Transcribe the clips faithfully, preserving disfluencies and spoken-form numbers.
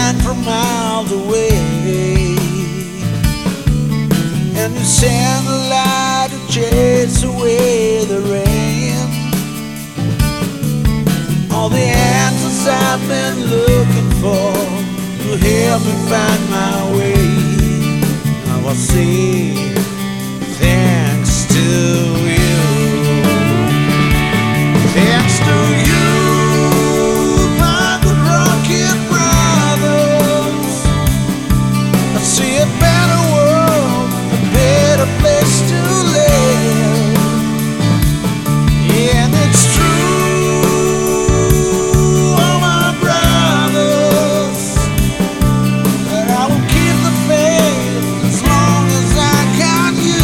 shine from miles away, and you send the light to chase away the rain. All the answers I've been looking for to help me find my way, I will say thanks to you. Thanks to you, my good rocket brothers, I see a better world, a better place to live. And it's true, all my brothers, that I will keep the faith as long as I got you.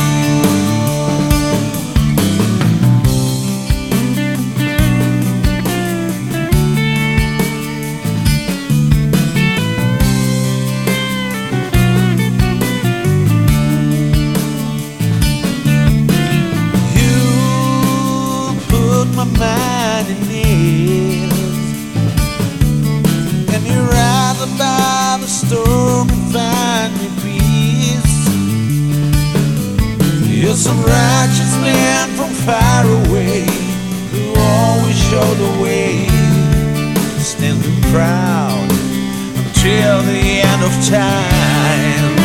My mind in ease, and you rise above the storm and find me peace. You're some righteous man from far away who always show the way, standing proud until the end of time.